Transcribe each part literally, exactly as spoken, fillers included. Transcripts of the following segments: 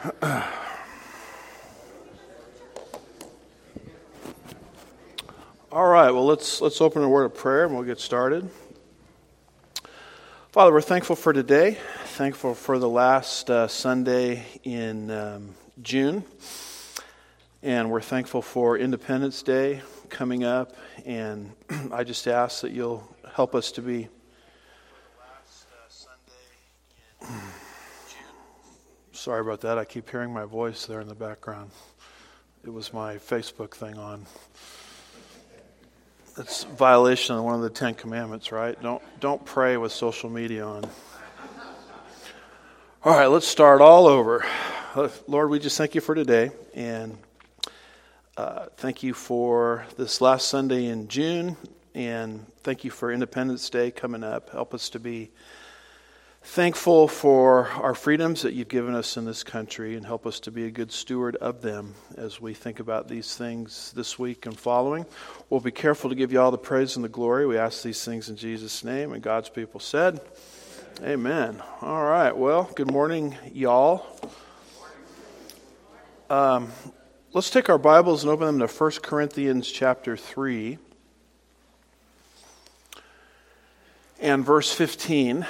All right, well, let's let's open a word of prayer and we'll get started. Father, we're thankful for today, thankful for the last uh, Sunday in um, June, and we're thankful for Independence Day coming up, and I just ask that you'll help us to be. Sorry about that, I keep hearing my voice there in the background. It was my Facebook thing on. That's a violation of one of the Ten Commandments, right? Don't don't pray with social media on. All right, let's start all over. Lord, we just thank you for today, and uh, thank you for this last Sunday in June, and thank you for Independence Day coming up. Help us to be thankful for our freedoms that you've given us in this country, and help us to be a good steward of them as we think about these things this week and following. We'll be careful to give you all the praise and the glory. We ask these things in Jesus' name, and God's people said, amen. All right, well, good morning, y'all. Um, let's take our Bibles and open them to First Corinthians chapter three and verse fifteen.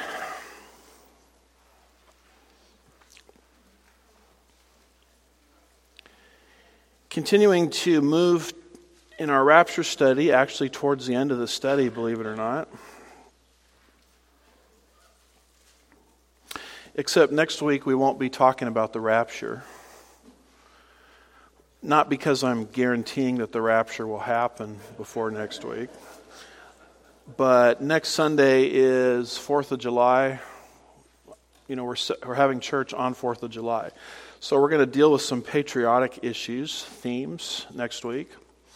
Continuing to move in our rapture study, actually towards the end of the study, believe it or not. Except next week we won't be talking about the rapture. Not because I'm guaranteeing that the rapture will happen before next week. But next Sunday is fourth of July. You know, we're we're having church on fourth of July. So we're going to deal with some patriotic issues, themes, next week.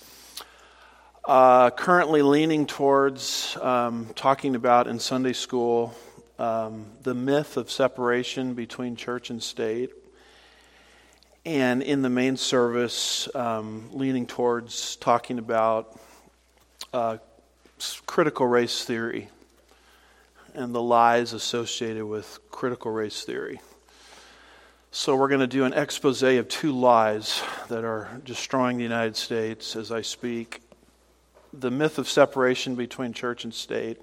Uh, currently leaning towards um, talking about in Sunday school um, the myth of separation between church and state. And in the main service, um, leaning towards talking about uh, critical race theory and the lies associated with critical race theory. So we're going to do an expose of two lies that are destroying the United States as I speak. The myth of separation between church and state,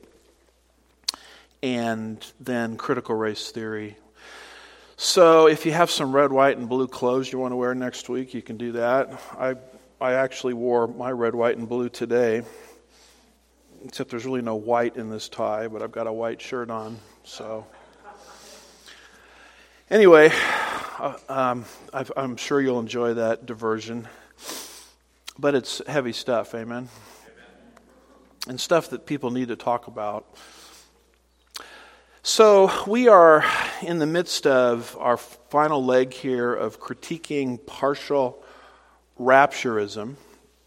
and then critical race theory. So if you have some red, white, and blue clothes you want to wear next week, you can do that. I I actually wore my red, white, and blue today, except there's really no white in this tie, but I've got a white shirt on, so... Anyway, uh, um, I've, I'm sure you'll enjoy that diversion, but it's heavy stuff, amen? Amen? And stuff that people need to talk about. So we are in the midst of our final leg here of critiquing partial rapturism.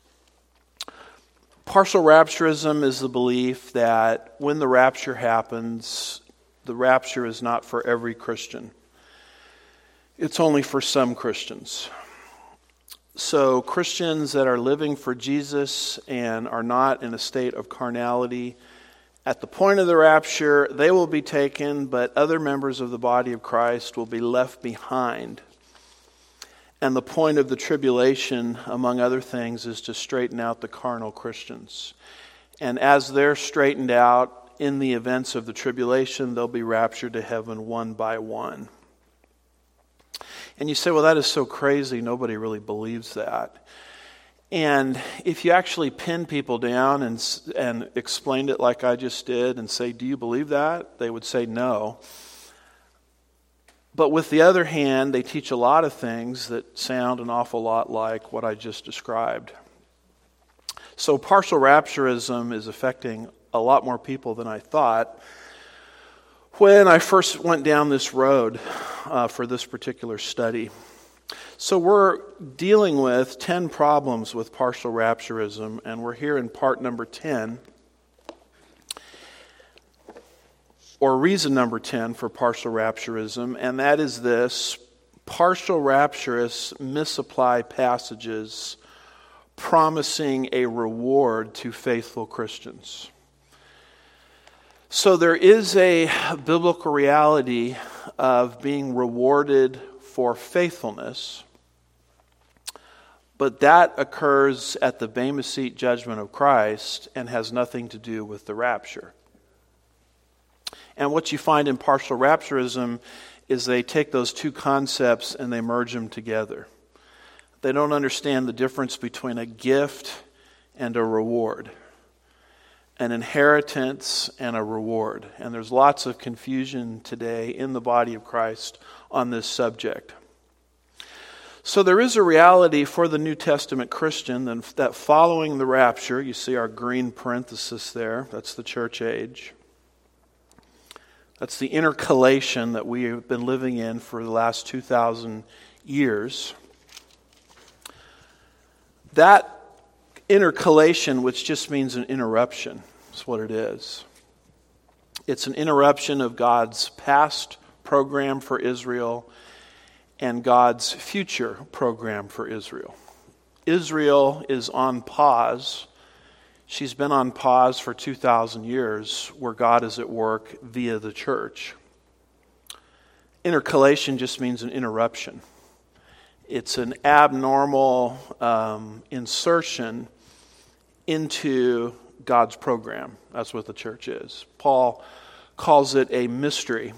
Partial rapturism is the belief that when the rapture happens, the rapture is not for every Christian. It's only for some Christians. So Christians that are living for Jesus and are not in a state of carnality, at the point of the rapture, they will be taken, but other members of the body of Christ will be left behind. And the point of the tribulation, among other things, is to straighten out the carnal Christians. And as they're straightened out in the events of the tribulation, they'll be raptured to heaven one by one. And you say, well, that is so crazy. Nobody really believes that. And if you actually pin people down and and explained it like I just did and say, do you believe that? They would say no. But with the other hand, they teach a lot of things that sound an awful lot like what I just described. So partial rapturism is affecting a lot more people than I thought. When I first went down this road uh, for this particular study. So we're dealing with ten problems with partial rapturism, and we're here in part number ten, or reason number ten for partial rapturism, and that is this: partial rapturists misapply passages promising a reward to faithful Christians. So there is a biblical reality of being rewarded for faithfulness. But that occurs at the Bema Seat judgment of Christ and has nothing to do with the rapture. And what you find in partial rapturism is they take those two concepts and they merge them together. They don't understand the difference between a gift and a reward, an inheritance and a reward. And there's lots of confusion today in the body of Christ on this subject. So there is a reality for the New Testament Christian that following the rapture, you see our green parenthesis there, that's the church age. That's the intercalation that we have been living in for the last two thousand years. That intercalation, which just means an interruption, is what it is. It's an interruption of God's past program for Israel and God's future program for Israel. Israel is on pause. She's been on pause for two thousand years where God is at work via the church. Intercalation just means an interruption. It's an abnormal um, insertion into God's program. That's what the church is. Paul calls it a mystery.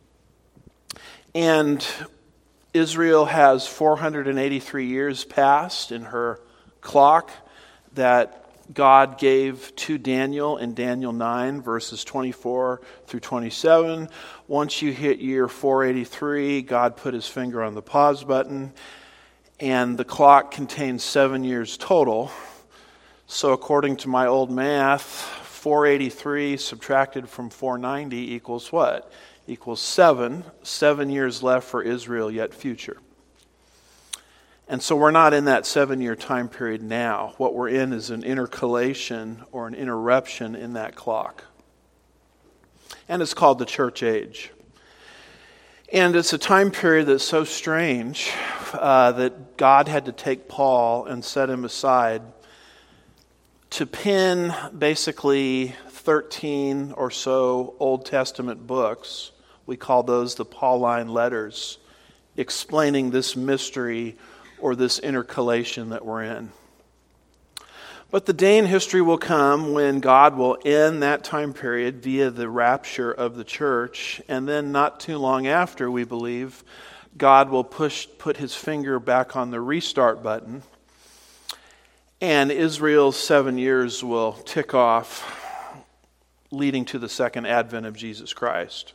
And Israel has four hundred eighty-three years passed in her clock that God gave to Daniel in Daniel nine, verses twenty-four through twenty-seven. Once you hit year four eighty-three, God put his finger on the pause button, and the clock contains seven years total. So according to my old math, four eighty-three subtracted from four ninety equals what? Equals seven. Seven years left for Israel yet future. And so we're not in that seven-year time period now. What we're in is an intercalation or an interruption in that clock. And it's called the church age. And it's a time period that's so strange uh, that God had to take Paul and set him aside to pen basically thirteen or so Old Testament books. We call those the Pauline letters, explaining this mystery or this intercalation that we're in. But the day in history will come when God will end that time period via the rapture of the church, and then not too long after, we believe, God will push put his finger back on the restart button, and Israel's seven years will tick off, leading to the second advent of Jesus Christ.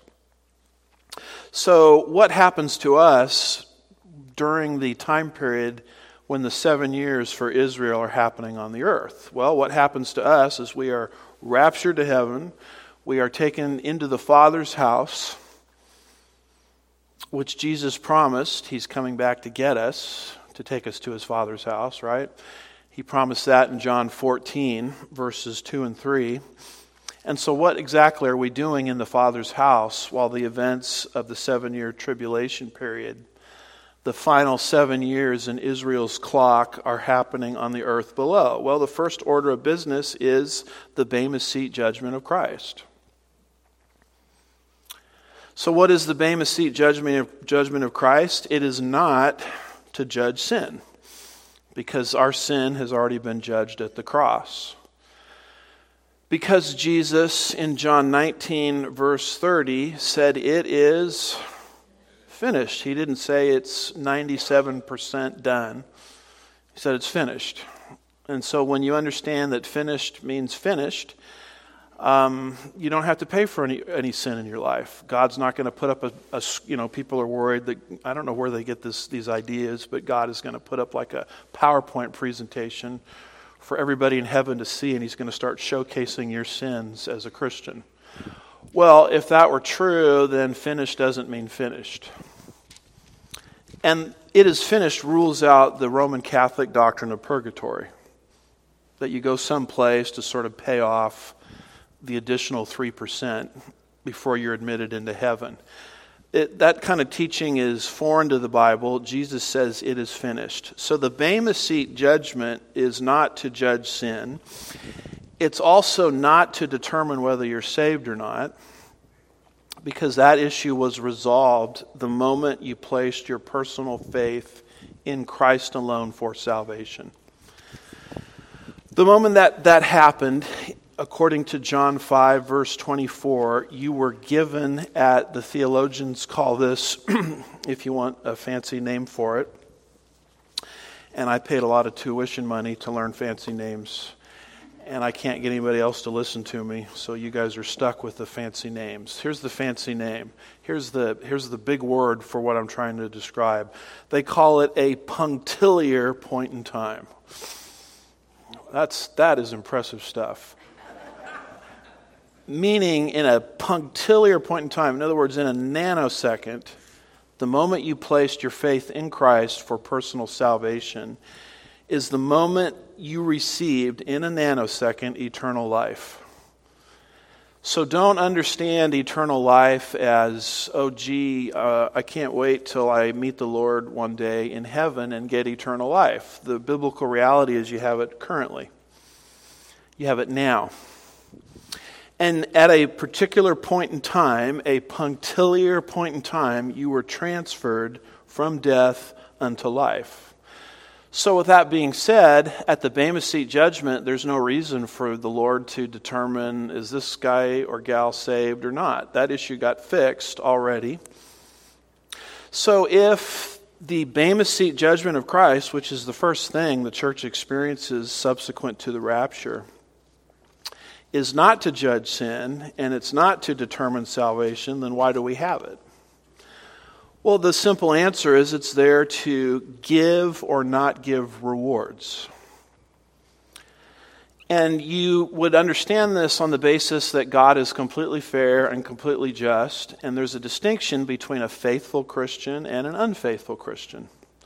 So what happens to us during the time period when the seven years for Israel are happening on the earth? Well, what happens to us is we are raptured to heaven. We are taken into the Father's house, which Jesus promised. He's coming back to get us, to take us to his Father's house, right? He promised that in John fourteen, verses two and three. And so what exactly are we doing in the Father's house while the events of the seven-year tribulation period, the final seven years in Israel's clock, are happening on the earth below? Well, the first order of business is the Bema Seat judgment of Christ. So what is the Bema Seat judgment of, judgment of Christ? It is not to judge sin, because our sin has already been judged at the cross. Because Jesus in John nineteen, verse thirty, said it is finished. He didn't say it's ninety-seven percent done. He said it's finished. And so when you understand that finished means finished, um, you don't have to pay for any, any sin in your life. God's not going to put up a, a, you know, people are worried that, I don't know where they get this these ideas, but God is going to put up like a PowerPoint presentation for everybody in heaven to see, and he's going to start showcasing your sins as a Christian. Well, if that were true, then finished doesn't mean finished. And it is finished rules out the Roman Catholic doctrine of purgatory, that you go someplace to sort of pay off the additional three percent before you're admitted into heaven. It, that kind of teaching is foreign to the Bible. Jesus says it is finished. So the Bema Seat judgment is not to judge sin. It's also not to determine whether you're saved or not. because that issue was resolved the moment you placed your personal faith in Christ alone for salvation. The moment that that happened, according to John five, verse twenty-four, you were given at, the theologians call this, if you want a fancy name for it, and I paid a lot of tuition money to learn fancy names, and I can't get anybody else to listen to me, so you guys are stuck with the fancy names. Here's the fancy name. Here's the here's the big word for what I'm trying to describe. They call it a punctiliar point in time. That's that is impressive stuff. Meaning in a punctiliar point in time, in other words, in a nanosecond, the moment you placed your faith in Christ for personal salvation is the moment you received, in a nanosecond, eternal life. So don't understand eternal life as, oh gee, uh, I can't wait till I meet the Lord one day in heaven and get eternal life. The biblical reality is you have it currently. You have it now. And at a particular point in time, a punctiliar point in time, you were transferred from death unto life. So with that being said, at the Bema Seat judgment, there's no reason for the Lord to determine, is this guy or gal saved or not? That issue got fixed already. So if the Bema Seat judgment of Christ, which is the first thing the church experiences subsequent to the rapture, is not to judge sin, and it's not to determine salvation, then why do we have it? Well, the simple answer is it's there to give or not give rewards. And you would understand this on the basis that God is completely fair and completely just, and there's a distinction between a faithful Christian and an unfaithful Christian.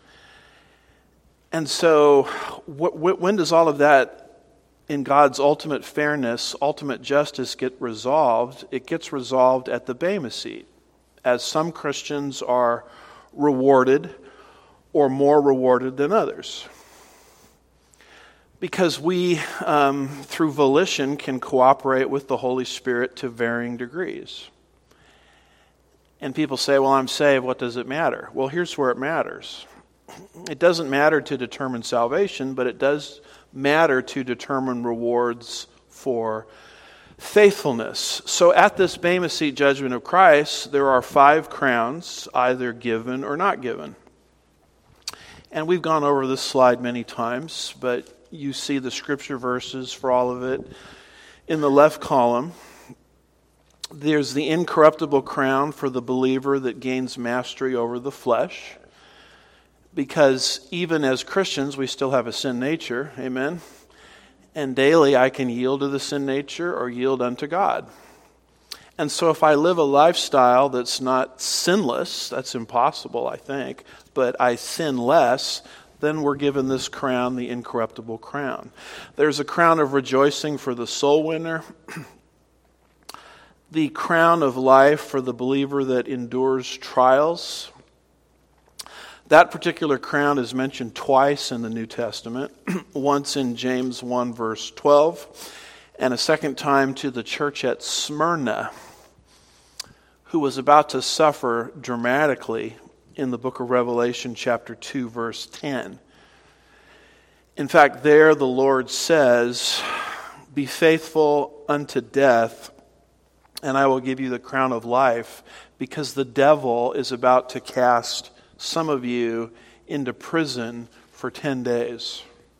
And so, wh- wh- when does all of that, in God's ultimate fairness, ultimate justice, get resolved? It gets resolved at the Bema Seat, as some Christians are rewarded or more rewarded than others. Because we, um, through volition, can cooperate with the Holy Spirit to varying degrees. And people say, well, I'm saved, what does it matter? Well, here's where it matters. It doesn't matter to determine salvation, but it does matter to determine rewards for faithfulness. So at this Bema Seat judgment of Christ, there are five crowns, either given or not given. And we've gone over this slide many times, but you see the scripture verses for all of it in the left column. There's the incorruptible crown for the believer that gains mastery over the flesh. Because even as Christians, we still have a sin nature, amen? And daily I can yield to the sin nature or yield unto God. And so if I live a lifestyle that's not sinless, that's impossible, I think, but I sin less, then we're given this crown, the incorruptible crown. There's a crown of rejoicing for the soul winner, the crown of life for the believer that endures trials. That particular crown is mentioned twice in the New Testament, once in James one verse twelve, and a second time to the church at Smyrna, who was about to suffer dramatically in the book of Revelation chapter two verse ten. In fact, there the Lord says, "Be faithful unto death, and I will give you the crown of life," because the devil is about to cast some of you into prison for ten days.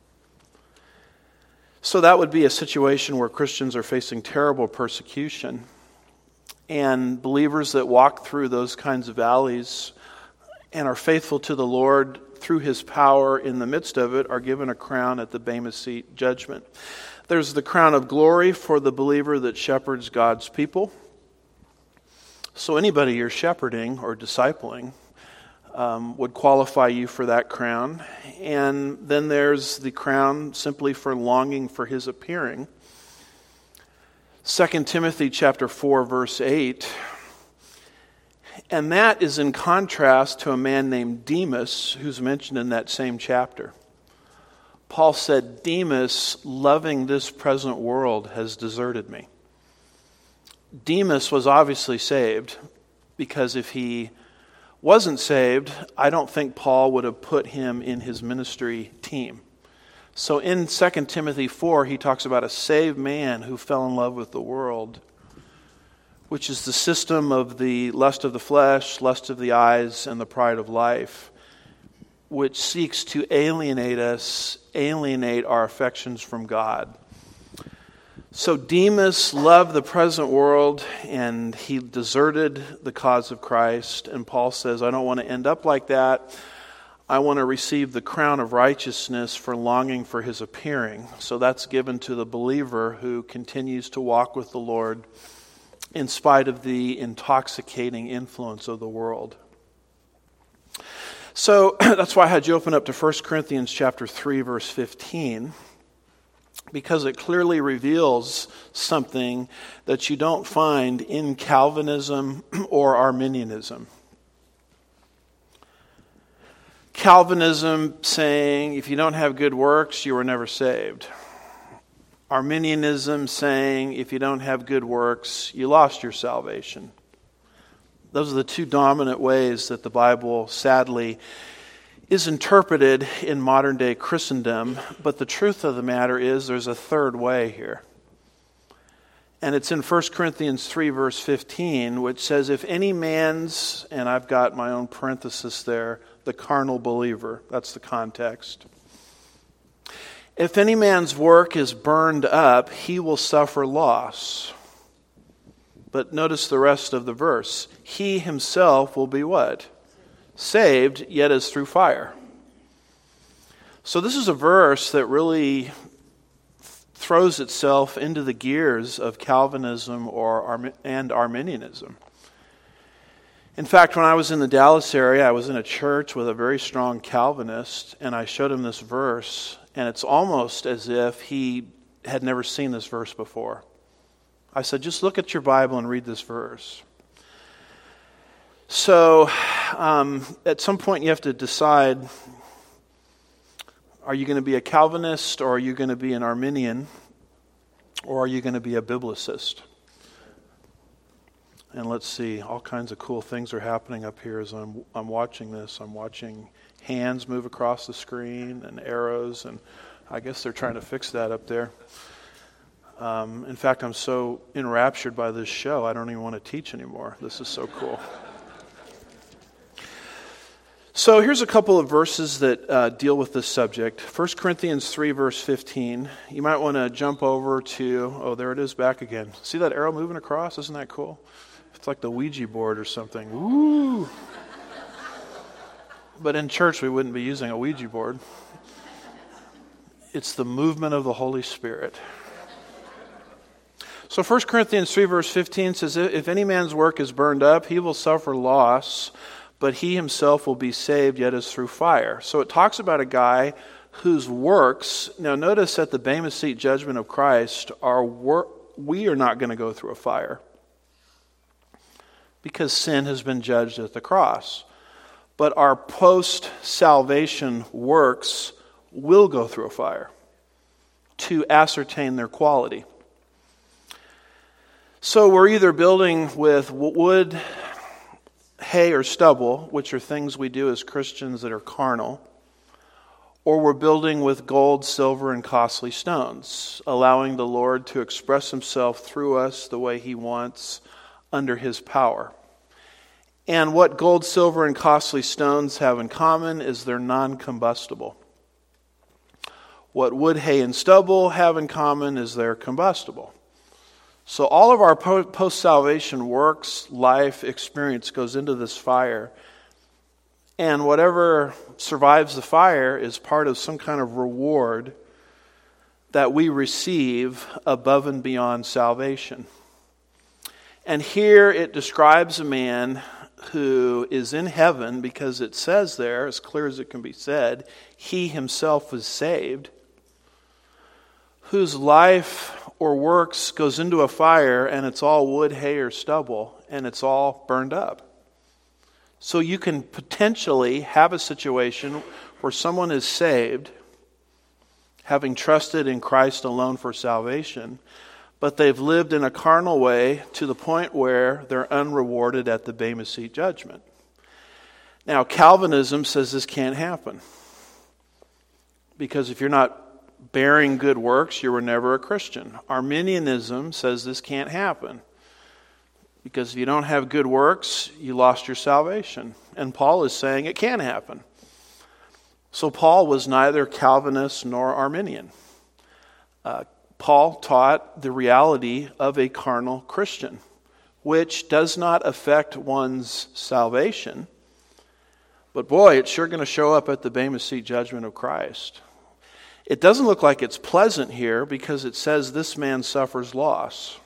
So that would be a situation where Christians are facing terrible persecution. And believers that walk through those kinds of valleys and are faithful to the Lord through His power in the midst of it are given a crown at the Bema Seat judgment. There's the crown of glory for the believer that shepherds God's people. So anybody you're shepherding or discipling Um, would qualify you for that crown. And then there's the crown simply for longing for His appearing. Second Timothy chapter four verse eight. And that is in contrast to a man named Demas who's mentioned in that same chapter. Paul said, Demas, loving this present world, has deserted me. Demas was obviously saved, because if he wasn't saved, I don't think Paul would have put him in his ministry team. So in Second Timothy four, he talks about a saved man who fell in love with the world, which is the system of the lust of the flesh, lust of the eyes, and the pride of life, which seeks to alienate us, alienate our affections from God. So Demas loved the present world, and he deserted the cause of Christ. And Paul says, I don't want to end up like that. I want to receive the crown of righteousness for longing for his appearing. So that's given to the believer who continues to walk with the Lord in spite of the intoxicating influence of the world. So that's why I had you open up to First Corinthians chapter three, verse fifteen, because it clearly reveals something that you don't find in Calvinism or Arminianism. Calvinism saying, if you don't have good works, you were never saved. Arminianism saying, if you don't have good works, you lost your salvation. Those are the two dominant ways that the Bible, sadly, is interpreted in modern day Christendom. But the truth of the matter is there's a third way here. And it's in First Corinthians three, verse fifteen, which says, if any man's, and I've got my own parenthesis there, the carnal believer, that's the context. If any man's work is burned up, he will suffer loss. But notice the rest of the verse. He himself will be what? Saved, yet as through fire. So this is a verse that really throws itself into the gears of Calvinism or and Arminianism. In fact, when I was in the Dallas area, I was in a church with a very strong Calvinist, and I showed him this verse, and it's almost as if he had never seen this verse before. I said, just look at your Bible and read this verse. So, um, at some point you have to decide, are you going to be a Calvinist, or are you going to be an Arminian, or are you going to be a Biblicist? And let's see, all kinds of cool things are happening up here as I'm I'm watching this. I'm watching hands move across the screen and arrows, and I guess they're trying to fix that up there. Um, in fact, I'm so enraptured by this show, I don't even want to teach anymore. This is so cool. So here's a couple of verses that uh, deal with this subject. First Corinthians three, verse fifteen. You might want to jump over to, oh, there it is back again. See that arrow moving across? Isn't that cool? It's like the Ouija board or something. Woo! But in church, we wouldn't be using a Ouija board. It's the movement of the Holy Spirit. So First Corinthians three, verse fifteen says, if any man's work is burned up, he will suffer loss, but he himself will be saved, yet as through fire. So it talks about a guy whose works, now notice at the Bema Seat judgment of Christ, our work, we are not going to go through a fire, because sin has been judged at the cross. But our post-salvation works will go through a fire to ascertain their quality. So we're either building with wood, hay, or stubble, which are things we do as Christians that are carnal, or we're building with gold, silver, and costly stones, allowing the Lord to express himself through us the way he wants under his power. And what gold, silver, and costly stones have in common is they're non-combustible. What wood, hay, and stubble have in common is they're combustible. So all of our post-salvation works, life, experience goes into this fire. And whatever survives the fire is part of some kind of reward that we receive above and beyond salvation. And here it describes a man who is in heaven, because it says there, as clear as it can be said, he himself was saved, whose life or works goes into a fire, and it's all wood, hay, or stubble, and it's all burned up. So you can potentially have a situation where someone is saved, having trusted in Christ alone for salvation, but they've lived in a carnal way to the point where they're unrewarded at the Bema Seat judgment. Now, Calvinism says this can't happen, because if you're not bearing good works, you were never a Christian. Arminianism says this can't happen, because if you don't have good works, you lost your salvation. And Paul is saying it can happen. So Paul was neither Calvinist nor Arminian. Uh, Paul taught the reality of a carnal Christian, which does not affect one's salvation. But boy, it's sure going to show up at the Bema Seat judgment of Christ. It doesn't look like it's pleasant here, because it says this man suffers loss.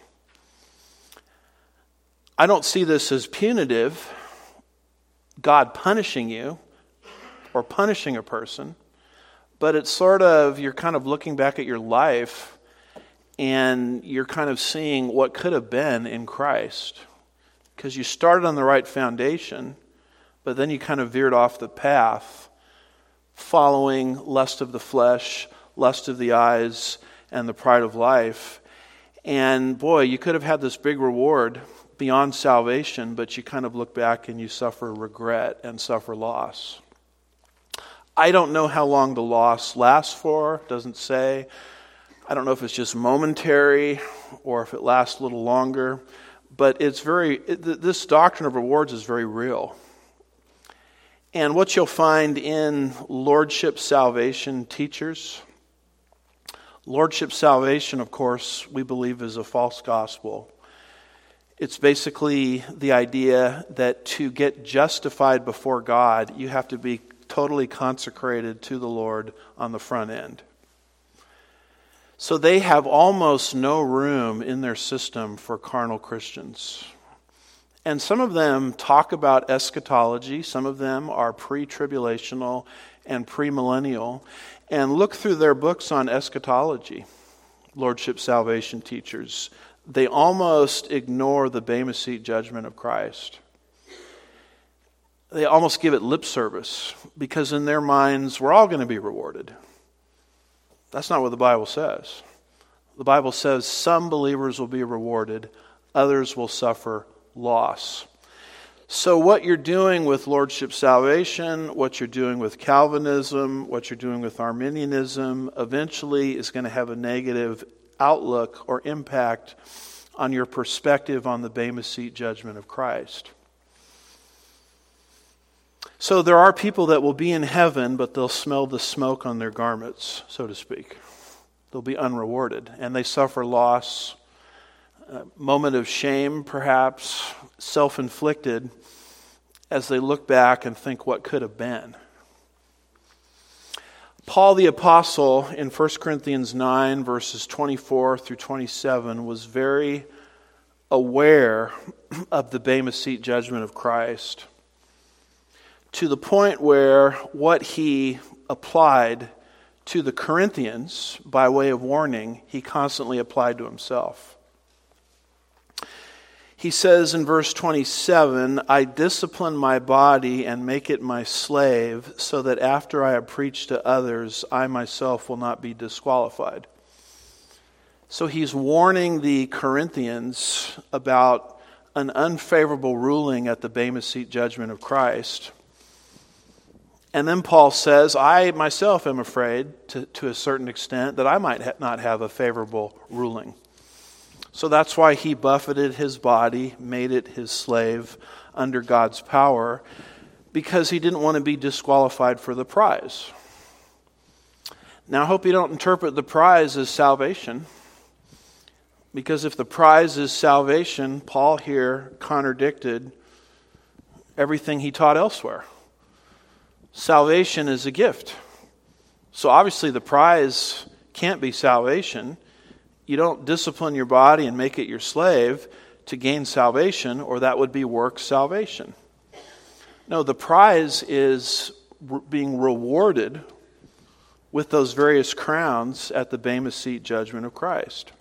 I don't see this as punitive, God punishing you or punishing a person, but it's sort of, you're kind of looking back at your life and you're kind of seeing what could have been in Christ, because you started on the right foundation, but then you kind of veered off the path, following lust of the flesh, lust of the eyes, and the pride of life. And boy, you could have had this big reward beyond salvation, but you kind of look back and you suffer regret and suffer loss. I don't know how long the loss lasts for, doesn't say. I don't know if it's just momentary or if it lasts a little longer, but it's very, it, this doctrine of rewards is very real. And what you'll find in Lordship Salvation teachers, Lordship Salvation, of course, we believe is a false gospel. It's basically the idea that to get justified before God, you have to be totally consecrated to the Lord on the front end. So they have almost no room in their system for carnal Christians. And some of them talk about eschatology. Some of them are pre-tribulational and premillennial. And look through their books on eschatology, Lordship Salvation teachers. They almost ignore the Bema Seat judgment of Christ. They almost give it lip service, because in their minds, we're all going to be rewarded. That's not what the Bible says. The Bible says some believers will be rewarded, others will suffer loss. So what you're doing with Lordship Salvation, what you're doing with Calvinism, what you're doing with Arminianism, eventually is going to have a negative outlook or impact on your perspective on the Bema Seat judgment of Christ. So there are people that will be in heaven, but they'll smell the smoke on their garments, so to speak. They'll be unrewarded, and they suffer loss, a moment of shame perhaps, self-inflicted, as they look back and think what could have been. Paul the Apostle in First Corinthians nine, verses twenty-four through twenty-seven, was very aware of the Bema Seat judgment of Christ, to the point where what he applied to the Corinthians by way of warning, he constantly applied to himself. He says in verse twenty-seven, I discipline my body and make it my slave, so that after I have preached to others, I myself will not be disqualified. So he's warning the Corinthians about an unfavorable ruling at the Bema Seat judgment of Christ. And then Paul says, I myself am afraid, to, to a certain extent, that I might ha- not have a favorable ruling. So that's why he buffeted his body, made it his slave under God's power, because he didn't want to be disqualified for the prize. Now I hope you don't interpret the prize as salvation, because if the prize is salvation, Paul here contradicted everything he taught elsewhere. Salvation is a gift. So obviously the prize can't be salvation. You don't discipline your body and make it your slave to gain salvation, or that would be works salvation. No, the prize is re- being rewarded with those various crowns at the Bema Seat judgment of Christ.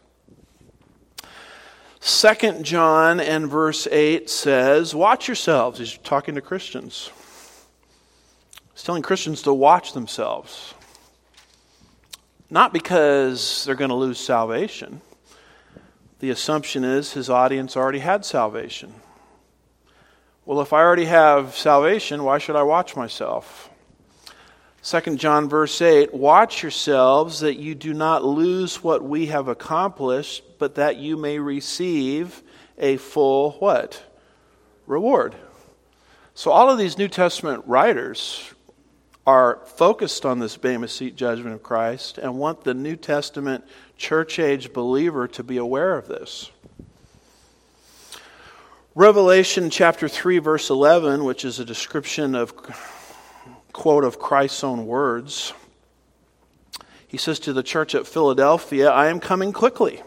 Second John and verse eight says, watch yourselves. He's talking to Christians. He's telling Christians to watch themselves. Not because they're going to lose salvation, The assumption is his audience already had salvation. Well, if I already have salvation, why should I watch myself? Second John verse eight, watch yourselves that you do not lose what we have accomplished, but that you may receive a full what? Reward. So all of these New Testament writers are focused on this Bema Seat judgment of Christ and want the New Testament church-age believer to be aware of this. Revelation chapter three verse eleven, which is a description of, quote, of Christ's own words. He says to the church at Philadelphia, I am coming quickly.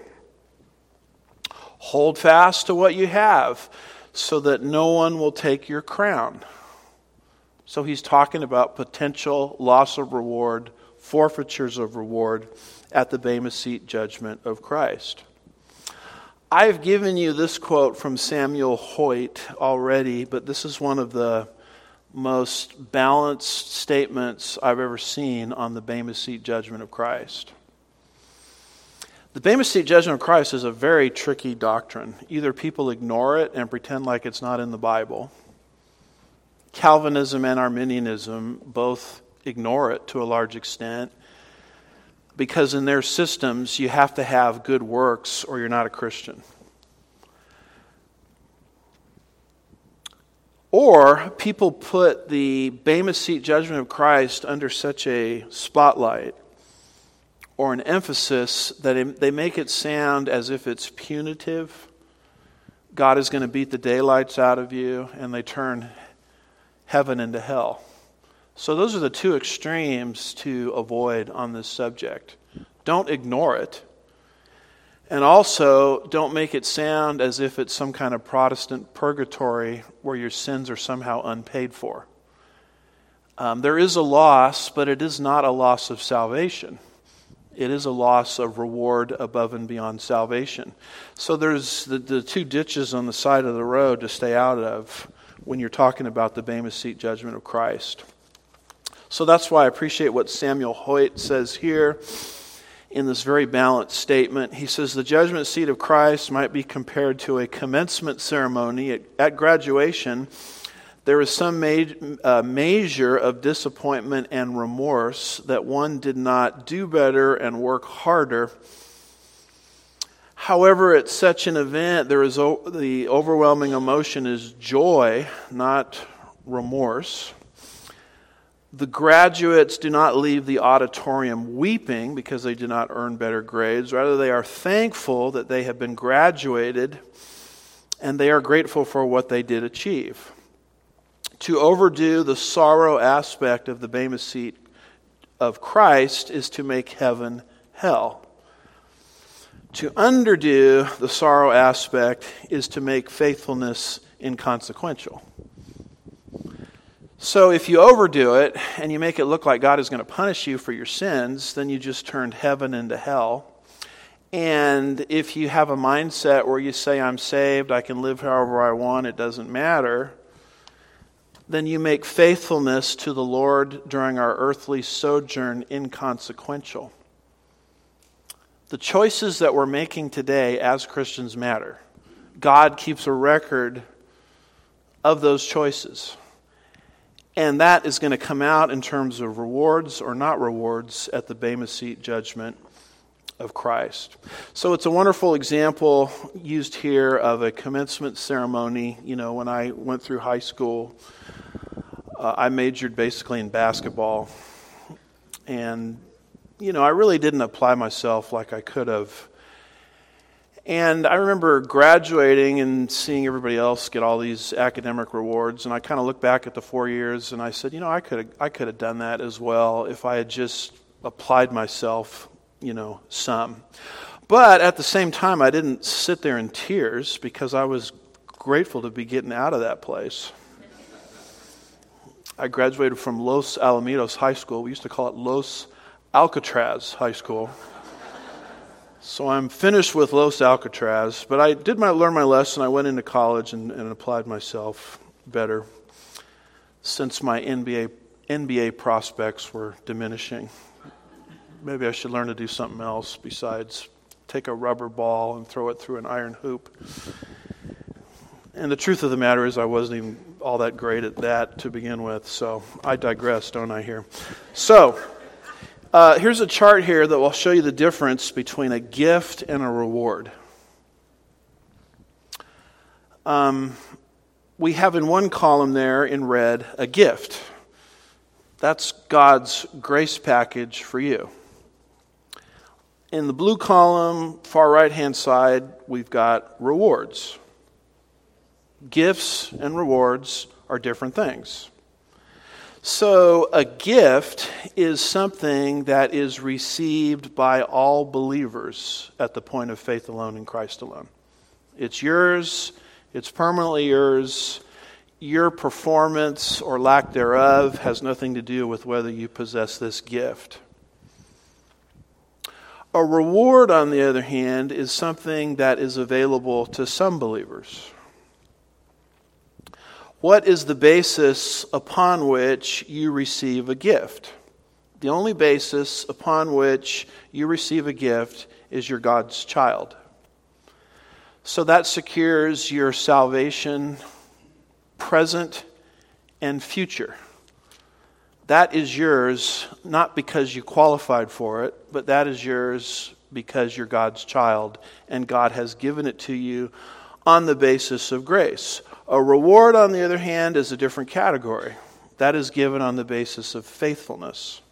Hold fast to what you have so that no one will take your crown. So he's talking about potential loss of reward, forfeitures of reward at the Bema Seat judgment of Christ. I've given you this quote from Samuel Hoyt already, but this is one of the most balanced statements I've ever seen on the Bema Seat judgment of Christ. The Bema Seat judgment of Christ is a very tricky doctrine. Either people ignore it and pretend like it's not in the Bible. Calvinism and Arminianism both ignore it to a large extent, because in their systems you have to have good works or you're not a Christian. Or people put the Bema Seat judgment of Christ under such a spotlight or an emphasis that it, they make it sound as if it's punitive. God is going to beat the daylights out of you, and they turn heaven into hell. So those are the two extremes to avoid on this subject. Don't ignore it. And also, don't make it sound as if it's some kind of Protestant purgatory where your sins are somehow unpaid for. Um, there is a loss, but it is not a loss of salvation. It is a loss of reward above and beyond salvation. So there's the, the two ditches on the side of the road to stay out of when you're talking about the Bema Seat judgment of Christ. So that's why I appreciate what Samuel Hoyt says here in this very balanced statement. He says the judgment seat of Christ might be compared to a commencement ceremony. At, at graduation, there is some ma- uh, measure of disappointment and remorse that one did not do better and work harder. However, at such an event, there is o- the overwhelming emotion is joy, not remorse. The graduates do not leave the auditorium weeping because they did not earn better grades. Rather, they are thankful that they have been graduated, and they are grateful for what they did achieve. To overdo the sorrow aspect of the Bema Seat of Christ is to make heaven hell. To underdo the sorrow aspect is to make faithfulness inconsequential. So if you overdo it and you make it look like God is going to punish you for your sins, then you just turned heaven into hell. And if you have a mindset where you say, I'm saved, I can live however I want, it doesn't matter, then you make faithfulness to the Lord during our earthly sojourn inconsequential. The choices that we're making today as Christians matter. God keeps a record of those choices. And that is going to come out in terms of rewards or not rewards at the Bema Seat judgment of Christ. So it's a wonderful example used here of a commencement ceremony. You know, when I went through high school, uh, I majored basically in basketball. And, you know, I really didn't apply myself like I could have. And I remember graduating and seeing everybody else get all these academic rewards, and I kind of looked back at the four years and I said, you know, I could have, I could have done that as well if I had just applied myself, you know, some. But at the same time, I didn't sit there in tears because I was grateful to be getting out of that place. I graduated from Los Alamitos High School. We used to call it Los Alcatraz High School. So I'm finished with Los Alcatraz, but I did my, learn my lesson. I went into college and, and applied myself better since my N B A, N B A prospects were diminishing. Maybe I should learn to do something else besides take a rubber ball and throw it through an iron hoop. And the truth of the matter is I wasn't even all that great at that to begin with, so I digress, don't I, here? So, uh, here's a chart here that will show you the difference between a gift and a reward. Um, we have in one column there in red a gift. That's God's grace package for you. In the blue column, far right-hand side, we've got rewards. Gifts and rewards are different things. So a gift is something that is received by all believers at the point of faith alone in Christ alone. It's yours. It's permanently yours. Your performance or lack thereof has nothing to do with whether you possess this gift. A reward, on the other hand, is something that is available to some believers. What is the basis upon which you receive a gift? The only basis upon which you receive a gift is you're God's child. So that secures your salvation, present and future. That is yours, not because you qualified for it, but that is yours because you're God's child, and God has given it to you on the basis of grace. A reward, on the other hand, is a different category. That is given on the basis of faithfulness.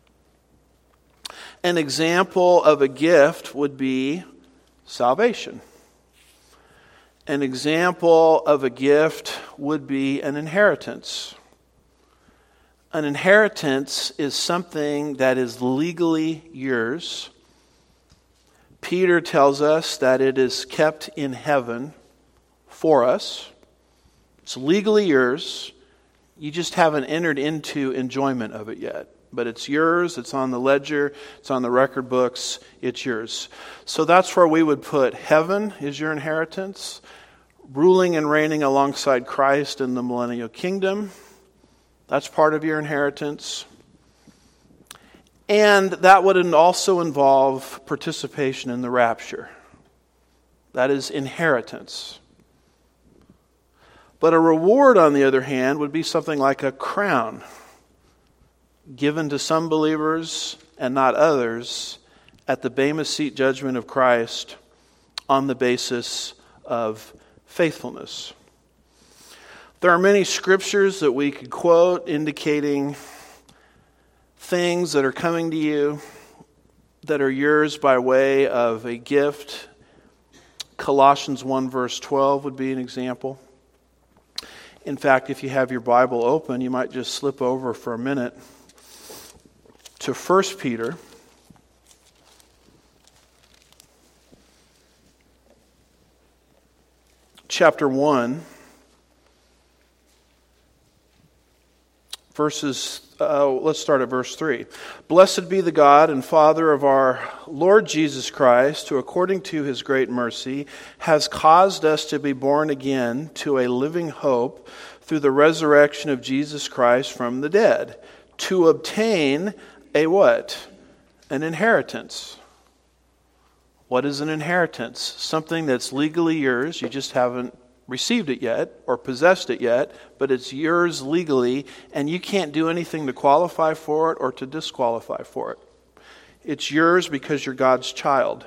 An example of a gift would be salvation. An example of a gift would be an inheritance. An inheritance is something that is legally yours. Peter tells us that it is kept in heaven for us. It's legally yours. You just haven't entered into enjoyment of it yet. But it's yours, it's on the ledger, it's on the record books, it's yours. So that's where we would put heaven is your inheritance, ruling and reigning alongside Christ in the millennial kingdom. That's part of your inheritance. And that would also involve participation in the rapture. That is inheritance. But a reward, on the other hand, would be something like a crown given to some believers and not others at the Bema Seat judgment of Christ on the basis of faithfulness. There are many scriptures that we could quote indicating things that are coming to you that are yours by way of a gift. Colossians one verse twelve would be an example. In fact, if you have your Bible open, you might just slip over for a minute to First Peter. Chapter one. Verses, uh, let's start at verse three. Blessed be the God and Father of our Lord Jesus Christ, who according to his great mercy has caused us to be born again to a living hope through the resurrection of Jesus Christ from the dead, to obtain a what? An inheritance. What is an inheritance? Something that's legally yours. You just haven't received it yet or possessed it yet, but it's yours legally, and you can't do anything to qualify for it or to disqualify for it. It's yours because you're God's child.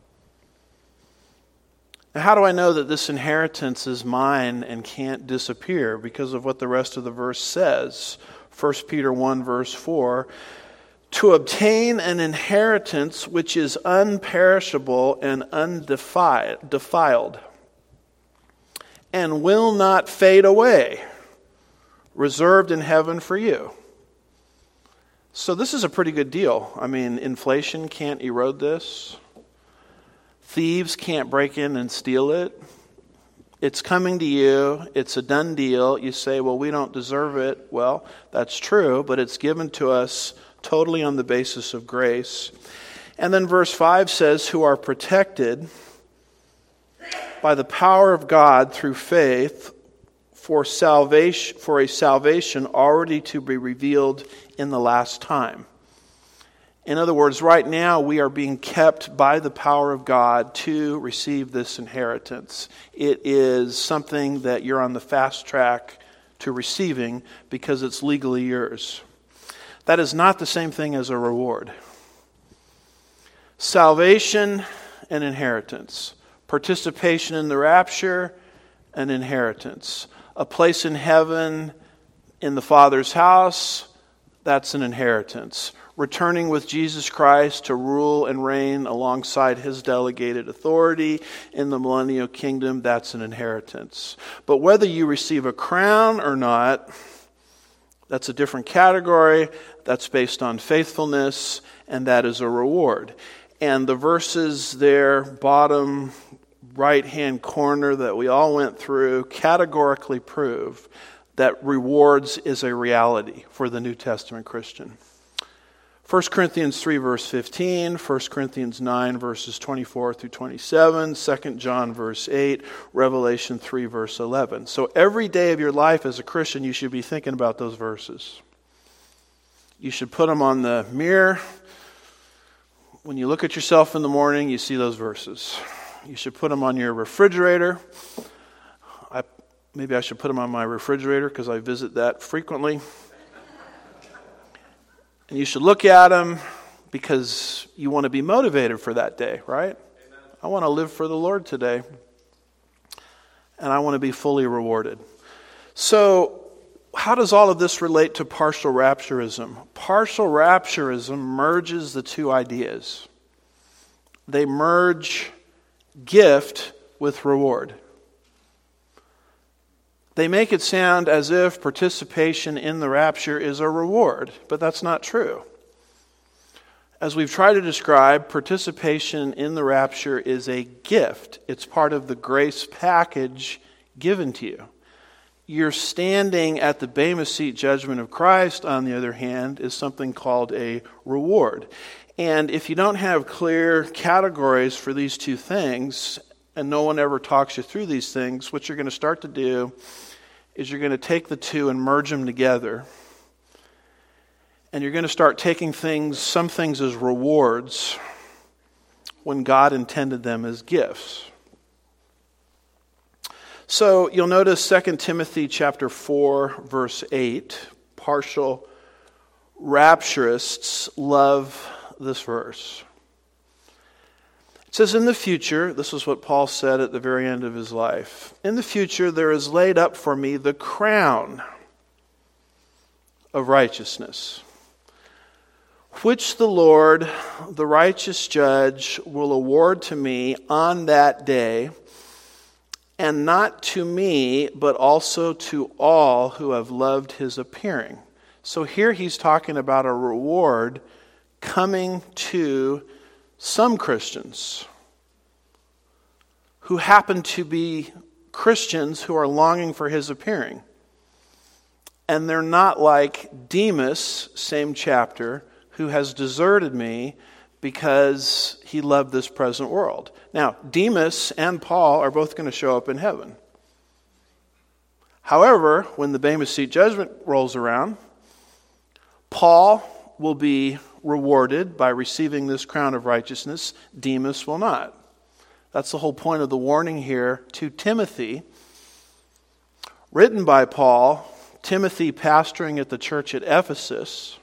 Now, how do I know that this inheritance is mine and can't disappear? Because of what the rest of the verse says. First Peter one verse four, to obtain an inheritance which is unperishable and undefiled, and will not fade away, reserved in heaven for you. So this is a pretty good deal. I mean, inflation can't erode this. Thieves can't break in and steal it. It's coming to you. It's a done deal. You say, well, we don't deserve it. Well, that's true, but it's given to us totally on the basis of grace. And then verse five says, who are protected by the power of God through faith for salvation, for a salvation already to be revealed in the last time. In other words, right now we are being kept by the power of God to receive this inheritance. It is something that you're on the fast track to receiving because it's legally yours. That is not the same thing as a reward. Salvation and inheritance. Participation in the rapture and inheritance. A place in heaven in the Father's house, that's an inheritance. Returning with Jesus Christ to rule and reign alongside his delegated authority in the millennial kingdom, that's an inheritance. But whether you receive a crown or not, that's a different category. That's based on faithfulness, and that is a reward. And the verses there, bottom right-hand corner that we all went through, categorically prove that rewards is a reality for the New Testament Christian. First Corinthians three, verse fifteen, First Corinthians nine, verses twenty-four through twenty-seven, Second John, verse eight, Revelation three, verse eleven. So every day of your life as a Christian, you should be thinking about those verses. You should put them on the mirror. When you look at yourself in the morning, you see those verses. You should put them on your refrigerator. I, maybe I should put them on my refrigerator because I visit that frequently. And you should look at them because you want to be motivated for that day, right? Amen. I want to live for the Lord today. And I want to be fully rewarded. So, how does all of this relate to partial rapturism? Partial rapturism merges the two ideas. They merge gift with reward. They make it sound as if participation in the rapture is a reward, but that's not true. As we've tried to describe, participation in the rapture is a gift. It's part of the grace package given to you. Your standing at the Bema Seat judgment of Christ, on the other hand, is something called a reward. And if you don't have clear categories for these two things, and no one ever talks you through these things, what you're going to start to do is you're going to take the two and merge them together. And you're going to start taking things, some things as rewards when God intended them as gifts. So you'll notice Second Timothy chapter four, verse eight. Partial rapturists love this verse. It says, in the future, this is what Paul said at the very end of his life, in the future there is laid up for me the crown of righteousness, which the Lord, the righteous judge, will award to me on that day, and not to me, but also to all who have loved his appearing. So here he's talking about a reward coming to some Christians who happen to be Christians who are longing for his appearing. And they're not like Demas, same chapter, who has deserted me because he loved this present world. Now, Demas and Paul are both going to show up in heaven. However, when the Bema Seat judgment rolls around, Paul will be rewarded by receiving this crown of righteousness. Demas will not. That's the whole point of the warning here to Timothy. Written by Paul, Timothy pastoring at the church at Ephesus.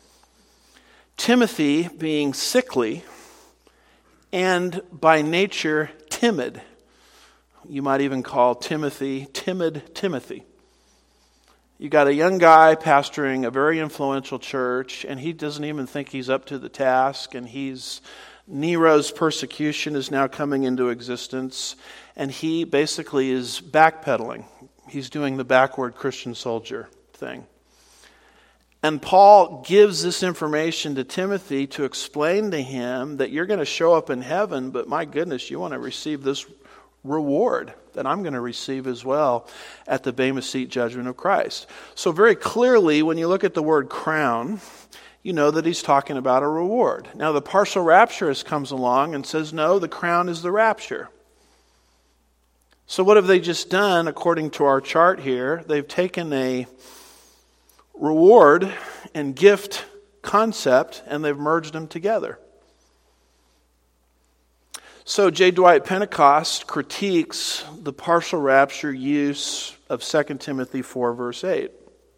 Timothy being sickly and by nature timid. You might even call Timothy timid Timothy. You got a young guy pastoring a very influential church, and he doesn't even think he's up to the task, and he's Nero's persecution is now coming into existence, and he basically is backpedaling. He's doing the backward Christian soldier thing. And Paul gives this information to Timothy to explain to him that you're going to show up in heaven, but my goodness, you want to receive this reward that I'm going to receive as well at the Bema Seat judgment of Christ. So very clearly, when you look at the word crown, you know that he's talking about a reward. Now the partial rapturist comes along and says, no, the crown is the rapture. So what have they just done according to our chart here? They've taken a reward and gift concept, and they've merged them together. So J. Dwight Pentecost critiques the partial rapture use of Second Timothy four, verse eight.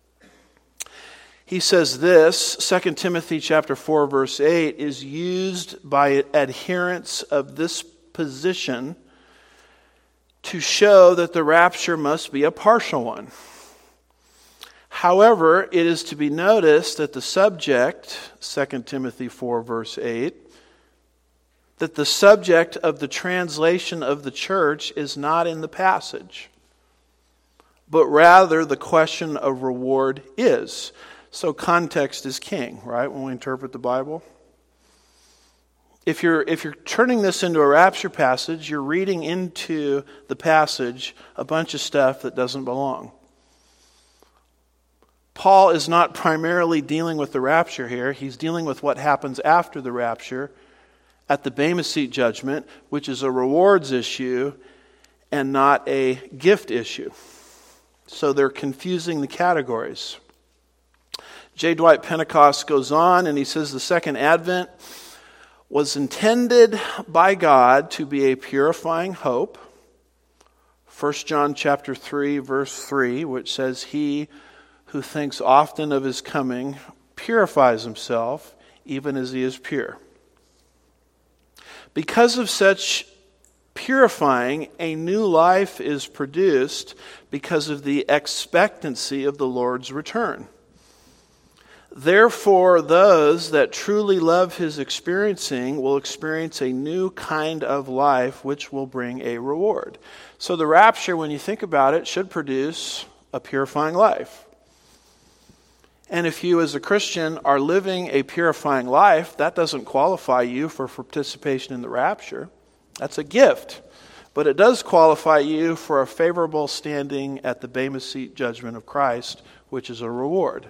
He says this, Second Timothy chapter four, verse eight, is used by adherents of this position to show that the rapture must be a partial one. However, it is to be noticed that the subject, Second Timothy four, verse eight, that the subject of the translation of the church is not in the passage, but rather the question of reward is. So context is king, right, when we interpret the Bible? If you're if you're turning this into a rapture passage, you're reading into the passage a bunch of stuff that doesn't belong. Paul is not primarily dealing with the rapture here. He's dealing with what happens after the rapture at the Bema Seat judgment, which is a rewards issue and not a gift issue. So they're confusing the categories. J. Dwight Pentecost goes on and he says the second advent was intended by God to be a purifying hope. First John chapter three, verse three, which says, "He who thinks often of his coming purifies himself, even as he is pure." Because of such purifying, a new life is produced because of the expectancy of the Lord's return. Therefore, those that truly love his experiencing will experience a new kind of life which will bring a reward. So the rapture, when you think about it, should produce a purifying life. And if you as a Christian are living a purifying life, that doesn't qualify you for participation in the rapture. That's a gift. But it does qualify you for a favorable standing at the Bema Seat judgment of Christ, which is a reward.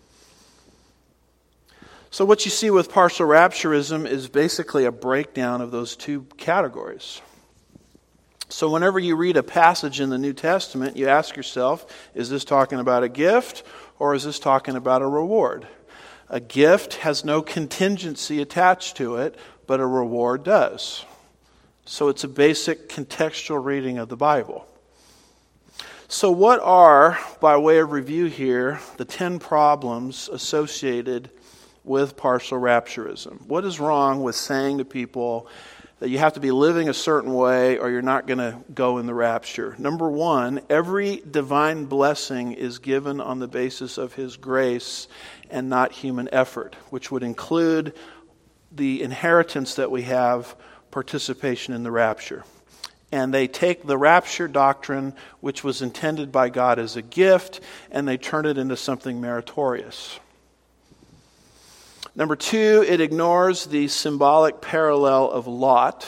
So what you see with partial rapturism is basically a breakdown of those two categories. So whenever you read a passage in the New Testament, you ask yourself, is this talking about a gift or is this talking about a reward? A gift has no contingency attached to it, but a reward does. So it's a basic contextual reading of the Bible. So what are, by way of review here, the ten problems associated with partial rapturism? What is wrong with saying to people that you have to be living a certain way or you're not going to go in the rapture? Number one, every divine blessing is given on the basis of his grace and not human effort, which would include the inheritance that we have, participation in the rapture. And they take the rapture doctrine, which was intended by God as a gift, and they turn it into something meritorious. Number two, it ignores the symbolic parallel of Lot.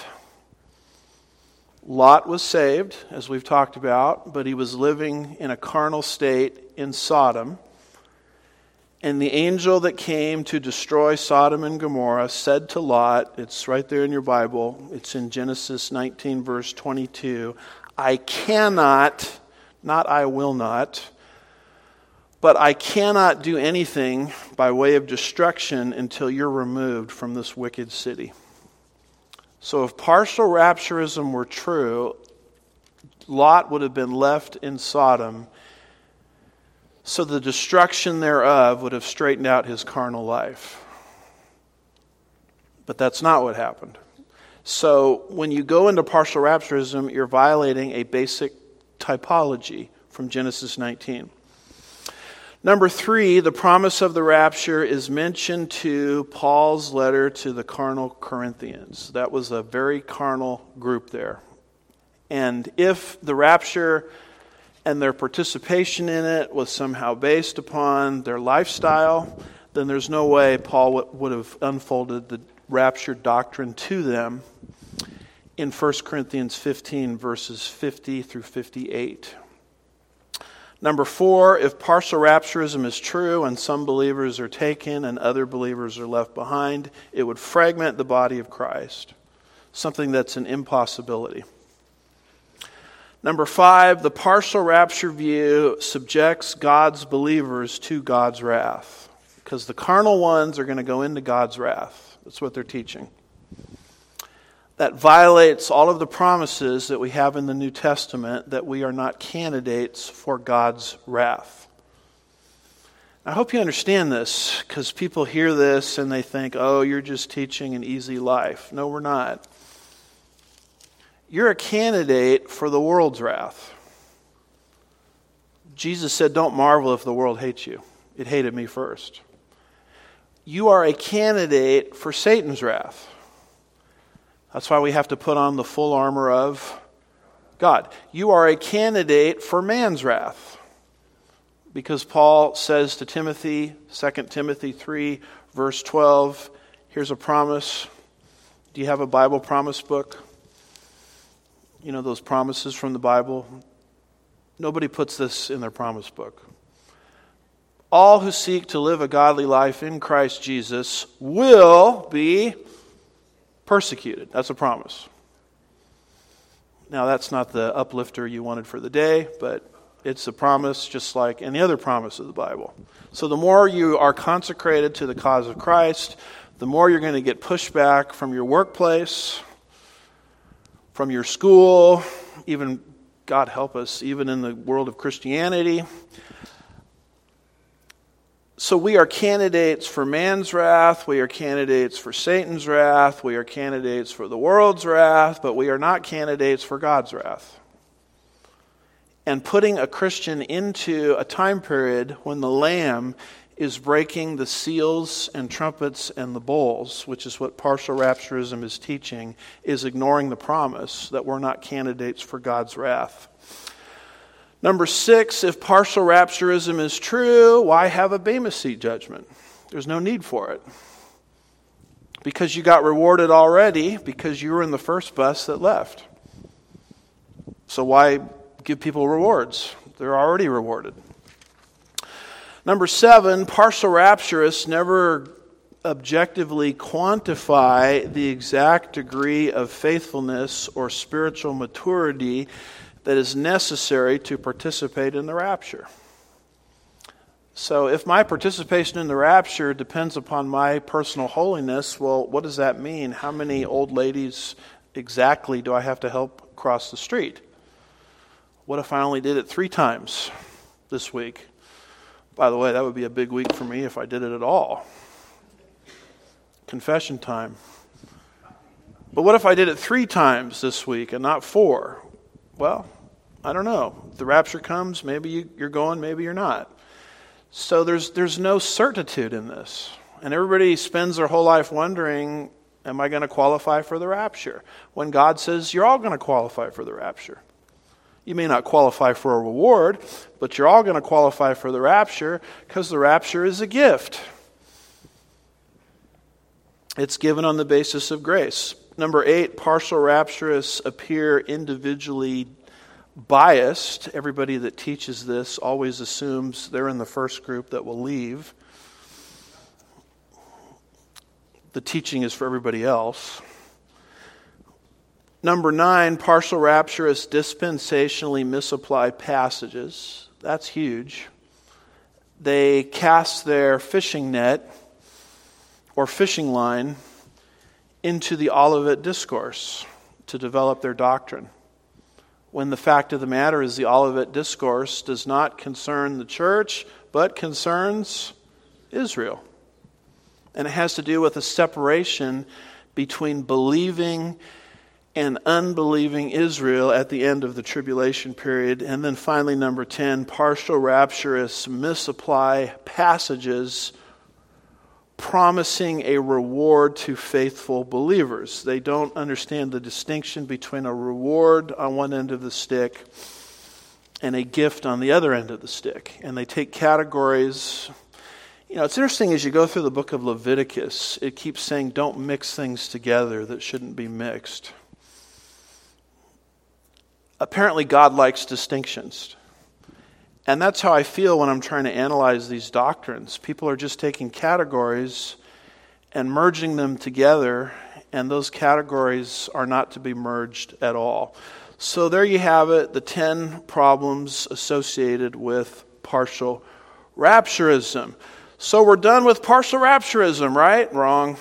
Lot was saved, as we've talked about, but he was living in a carnal state in Sodom. And the angel that came to destroy Sodom and Gomorrah said to Lot, it's right there in your Bible, it's in Genesis nineteen, verse twenty-two, I cannot, not I will not, but I cannot do anything by way of destruction until you're removed from this wicked city. So if partial rapturism were true, Lot would have been left in Sodom, so the destruction thereof would have straightened out his carnal life. But that's not what happened. So when you go into partial rapturism, you're violating a basic typology from Genesis nineteen. Number three, the promise of the rapture is mentioned to Paul's letter to the carnal Corinthians. That was a very carnal group there. And if the rapture and their participation in it was somehow based upon their lifestyle, then there's no way Paul would have unfolded the rapture doctrine to them in First Corinthians fifteen, verses fifty through fifty-eight. Number four, if partial rapturism is true and some believers are taken and other believers are left behind, it would fragment the body of Christ, something that's an impossibility. Number five, the partial rapture view subjects God's believers to God's wrath. because the carnal ones are going to go into God's wrath. That's what they're teaching. That violates all of the promises that we have in the New Testament that we are not candidates for God's wrath. I hope you understand this, because people hear this and they think, oh, you're just teaching an easy life. No, we're not. You're a candidate for the world's wrath. Jesus said, don't marvel if the world hates you. It hated me first. You are a candidate for Satan's wrath. That's why we have to put on the full armor of God. You are a candidate for man's wrath. Because Paul says to Timothy, Second Timothy three, verse twelve, here's a promise. Do you have a Bible promise book? You know those promises from the Bible? Nobody puts this in their promise book. All who seek to live a godly life in Christ Jesus will be persecuted. That's a promise. Now, that's not the uplifter you wanted for the day, but it's a promise just like any other promise of the Bible. So the more you are consecrated to the cause of Christ, the more you're going to get pushback from your workplace, from your school, even, God help us, even in the world of Christianity. So we are candidates for man's wrath, we are candidates for Satan's wrath, we are candidates for the world's wrath, but we are not candidates for God's wrath. And putting a Christian into a time period when the Lamb is breaking the seals and trumpets and the bowls, which is what partial rapturism is teaching, is ignoring the promise that we're not candidates for God's wrath. Number six, if partial rapturism is true, why have a Bema Seat judgment? There's no need for it. Because you got rewarded already, because you were in the first bus that left. So why give people rewards? They're already rewarded. Number seven, partial rapturists never objectively quantify the exact degree of faithfulness or spiritual maturity that is necessary to participate in the rapture. So if my participation in the rapture depends upon my personal holiness, well, what does that mean? How many old ladies exactly do I have to help cross the street? What if I only did it three times this week? By the way, that would be a big week for me if I did it at all. Confession time. But what if I did it three times this week and not four? Well, I don't know. If the rapture comes, maybe you, you're going, maybe you're not. So there's there's no certitude in this. And everybody spends their whole life wondering, am I going to qualify for the rapture? When God says you're all going to qualify for the rapture. You may not qualify for a reward, but you're all going to qualify for the rapture because the rapture is a gift. It's given on the basis of grace. Number eight, partial rapturists appear individually biased. Everybody that teaches this always assumes they're in the first group that will leave. The teaching is for everybody else. Number nine, partial rapturists dispensationally misapply passages. That's huge. They cast their fishing net or fishing line into the Olivet Discourse to develop their doctrine. When the fact of the matter is the Olivet Discourse does not concern the church, but concerns Israel. And it has to do with a separation between believing and unbelieving Israel at the end of the tribulation period. And then finally, number ten, partial rapturists misapply passages promising a reward to faithful believers. They don't understand the distinction between a reward on one end of the stick and a gift on the other end of the stick. And they take categories. You know, it's interesting as you go through the book of Leviticus, it keeps saying don't mix things together that shouldn't be mixed. Apparently God likes distinctions. And that's how I feel when I'm trying to analyze these doctrines. People are just taking categories and merging them together, and those categories are not to be merged at all. So there you have it, the ten problems associated with partial rapturism. So we're done with partial rapturism, right? Wrong.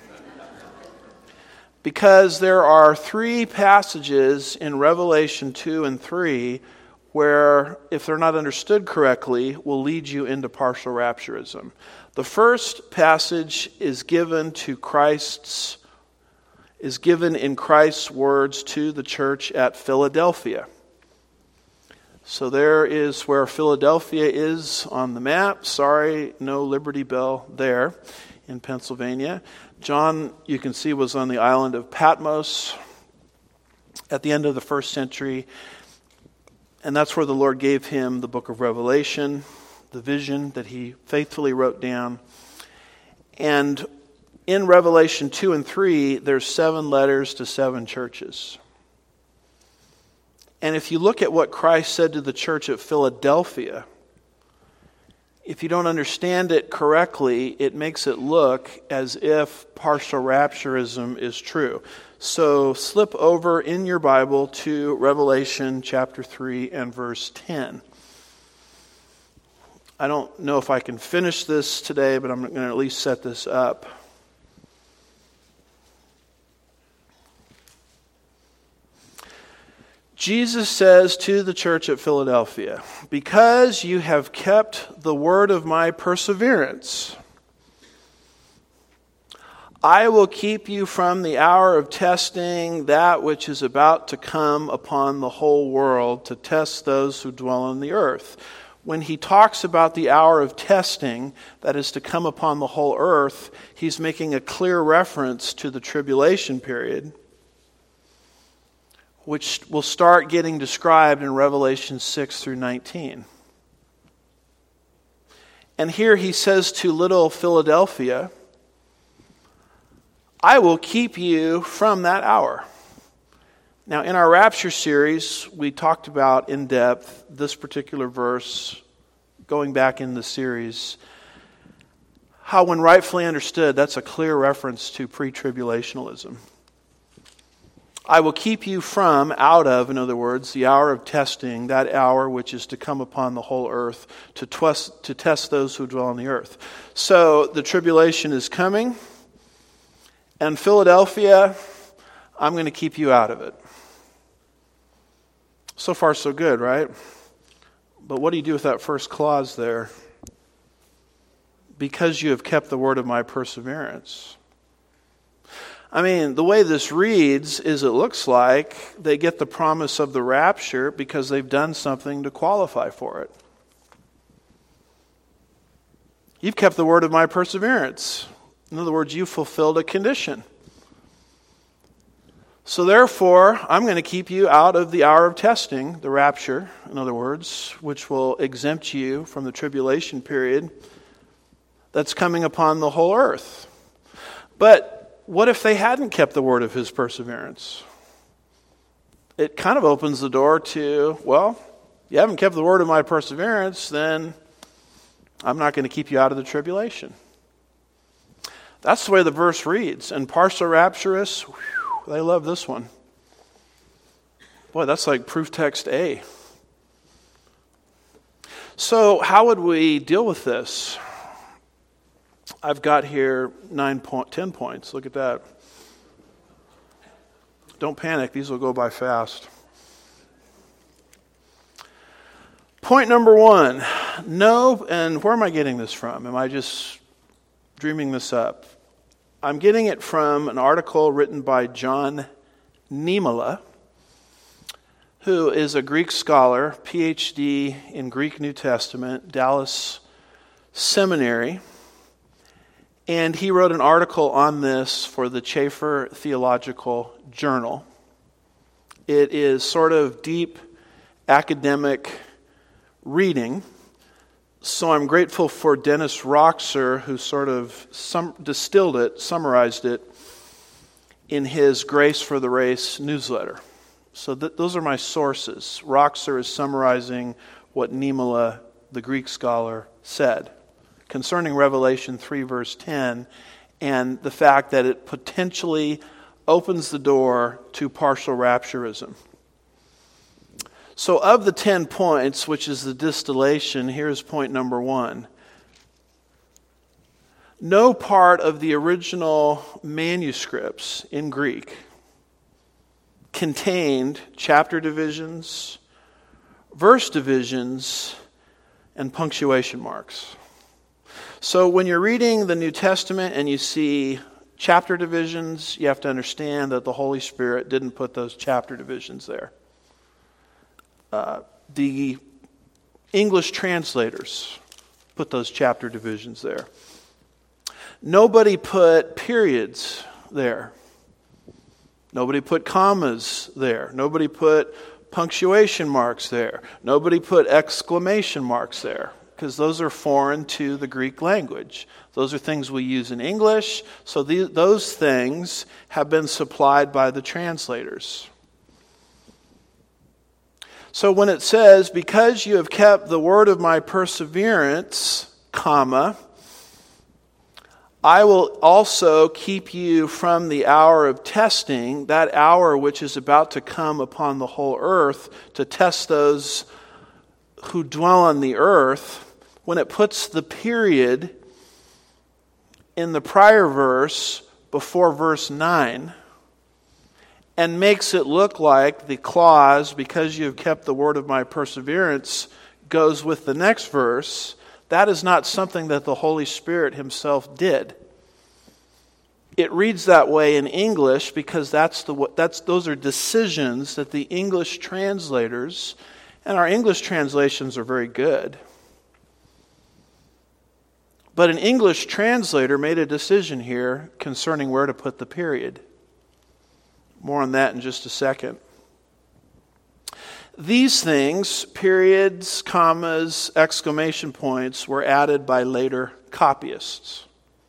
Because there are three passages in Revelation two and three where, if they're not understood correctly, will lead you into partial rapturism. The first passage is given to Christ's is given in Christ's words to the church at Philadelphia. So there is where Philadelphia is on the map. Sorry, no Liberty Bell there in Pennsylvania. John, you can see, was on the island of Patmos at the end of the first century. And that's where the Lord gave him the book of Revelation, the vision that he faithfully wrote down. And in Revelation two and three, there's seven letters to seven churches. And if you look at what Christ said to the church at Philadelphia, if you don't understand it correctly, it makes it look as if partial rapturism is true. So slip over in your Bible to Revelation chapter three and verse ten. I don't know if I can finish this today, but I'm going to at least set this up. Jesus says to the church at Philadelphia, "Because you have kept the word of my perseverance, I will keep you from the hour of testing that which is about to come upon the whole world to test those who dwell on the earth." When he talks about the hour of testing that is to come upon the whole earth, he's making a clear reference to the tribulation period, which will start getting described in Revelation six through nineteen. And here he says to little Philadelphia, "I will keep you from that hour." Now, in our Rapture series, we talked about in depth this particular verse, going back in the series, how when rightfully understood, that's a clear reference to pre-tribulationalism. I will keep you from, out of, in other words, the hour of testing, that hour which is to come upon the whole earth to, twest, to test those who dwell on the earth. So the tribulation is coming, and Philadelphia, I'm going to keep you out of it. So far, so good, right? But what do you do with that first clause there? Because you have kept the word of my perseverance. I mean, the way this reads is it looks like they get the promise of the rapture because they've done something to qualify for it. You've kept the word of my perseverance. In other words, you fulfilled a condition. So therefore, I'm going to keep you out of the hour of testing, the rapture, in other words, which will exempt you from the tribulation period that's coming upon the whole earth. But what if they hadn't kept the word of his perseverance? It kind of opens the door to, well, you haven't kept the word of my perseverance, then I'm not going to keep you out of the tribulation. That's the way the verse reads. And partial rapturists, whew, they love this one. Boy, that's like proof text A. So how would we deal with this? I've got here nine point, ten points. Look at that. Don't panic. These will go by fast. Point number one. No, and where am I getting this from? Am I just dreaming this up? I'm getting it from an article written by John Niemela, who is a Greek scholar, P H D in Greek New Testament, Dallas Seminary. And he wrote an article on this for the Chafer Theological Journal. It is sort of deep academic reading. So I'm grateful for Dennis Roxer, who sort of sum, distilled it, summarized it in his Grace for the Race newsletter. So th- those are my sources. Roxer is summarizing what Niemela, the Greek scholar, said concerning Revelation three, verse ten, and the fact that it potentially opens the door to partial rapturism. So of the ten points, which is the distillation, here's point number one. No part of the original manuscripts in Greek contained chapter divisions, verse divisions, and punctuation marks. So when you're reading the New Testament and you see chapter divisions, you have to understand that the Holy Spirit didn't put those chapter divisions there. Uh, the English translators put those chapter divisions there. Nobody put periods there. Nobody put commas there. Nobody put punctuation marks there. Nobody put exclamation marks there, because those are foreign to the Greek language. Those are things we use in English, so these, those things have been supplied by the translators. So when it says, because you have kept the word of my perseverance, comma, I will also keep you from the hour of testing, that hour which is about to come upon the whole earth to test those who dwell on the earth. When it puts the period in the prior verse before verse nine and makes it look like the clause, because you have kept the word of my perseverance, goes with the next verse, that is not something that the Holy Spirit himself did. It reads that way in English because that's the that's those are decisions that the English translators, and our English translations are very good. But an English translator made a decision here concerning where to put the period. More on that in just a second. These things, periods, commas, exclamation points, were added by later copyists.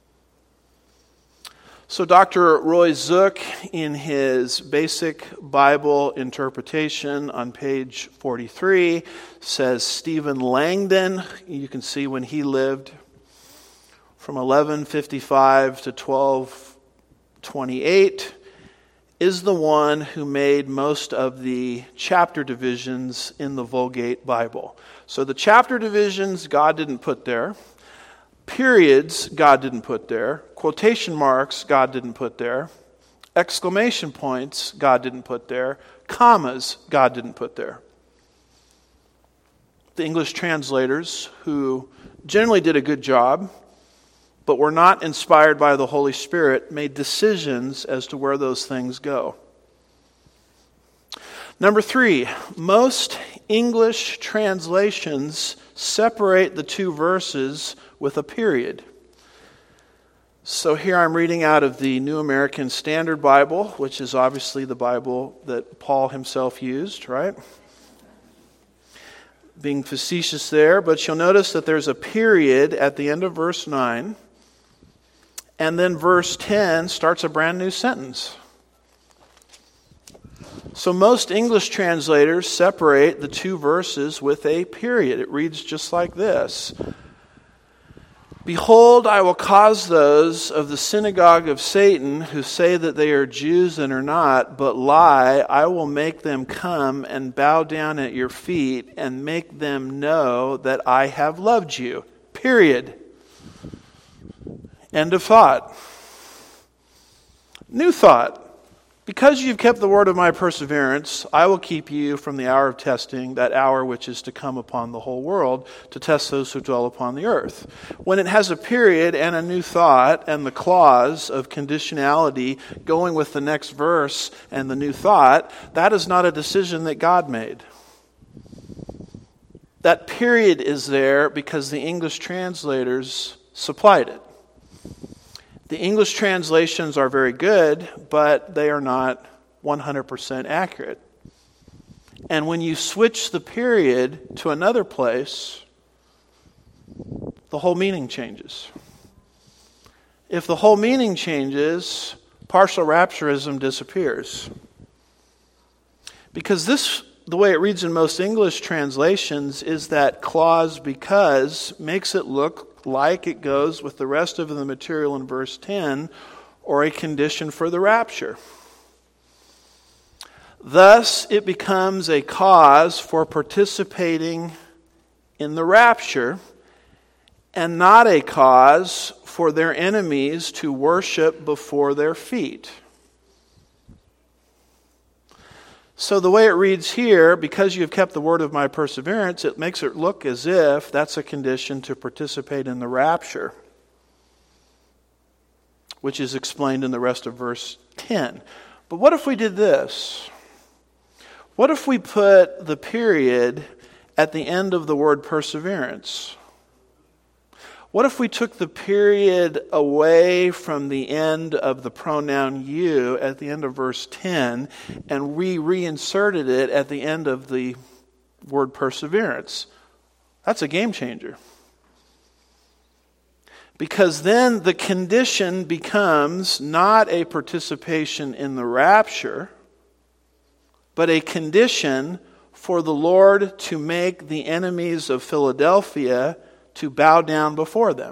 So Doctor Roy Zook, in his Basic Bible Interpretation on page forty-three, says Stephen Langdon, you can see when he lived, from eleven fifty-five to twelve twenty-eight, is the one who made most of the chapter divisions in the Vulgate Bible. So the chapter divisions, God didn't put there. Periods, God didn't put there. Quotation marks, God didn't put there. Exclamation points, God didn't put there. Commas, God didn't put there. The English translators, who generally did a good job, but were not inspired by the Holy Spirit, made decisions as to where those things go. Number three, most English translations separate the two verses with a period. So here I'm reading out of the New American Standard Bible, which is obviously the Bible that Paul himself used, right? Being facetious there, but you'll notice that there's a period at the end of verse nine. And then verse ten starts a brand new sentence. So most English translators separate the two verses with a period. It reads just like this. Behold, I will cause those of the synagogue of Satan who say that they are Jews and are not, but lie. I will make them come and bow down at your feet and make them know that I have loved you. Period. End of thought. New thought. Because you've kept the word of my perseverance, I will keep you from the hour of testing, that hour which is to come upon the whole world, to test those who dwell upon the earth. When it has a period and a new thought, and the clause of conditionality going with the next verse and the new thought, that is not a decision that God made. That period is there because the English translators supplied it. The English translations are very good, but they are not one hundred percent accurate. And when you switch the period to another place, the whole meaning changes. If the whole meaning changes, partial rapturism disappears. Because this, the way it reads in most English translations, is that clause because makes it look like it goes with the rest of the material in verse ten, or a condition for the rapture. Thus, it becomes a cause for participating in the rapture, and not a cause for their enemies to worship before their feet. So the way it reads here, because you have kept the word of my perseverance, it makes it look as if that's a condition to participate in the rapture, which is explained in the rest of verse ten. But what if we did this? What if we put the period at the end of the word perseverance? What if we took the period away from the end of the pronoun you at the end of verse ten and we reinserted it at the end of the word perseverance? That's a game changer. Because then the condition becomes not a participation in the rapture, but a condition for the Lord to make the enemies of Philadelphia to bow down before them.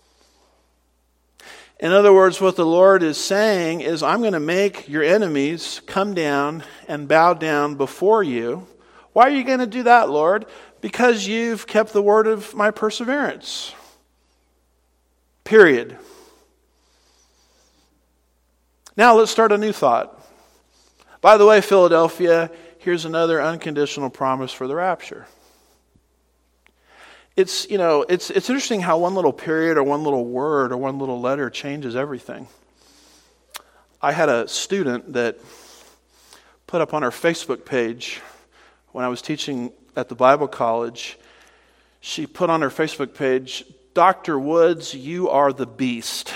In other words, what the Lord is saying is, I'm going to make your enemies come down and bow down before you. Why are you going to do that, Lord? Because you've kept the word of my perseverance. Period. Now let's start a new thought. By the way, Philadelphia, here's another unconditional promise for the rapture. It's, you know, it's it's interesting how one little period or one little word or one little letter changes everything. I had a student that put up on her Facebook page when I was teaching at the Bible college. She put on her Facebook page, Doctor Woods, you are the beast.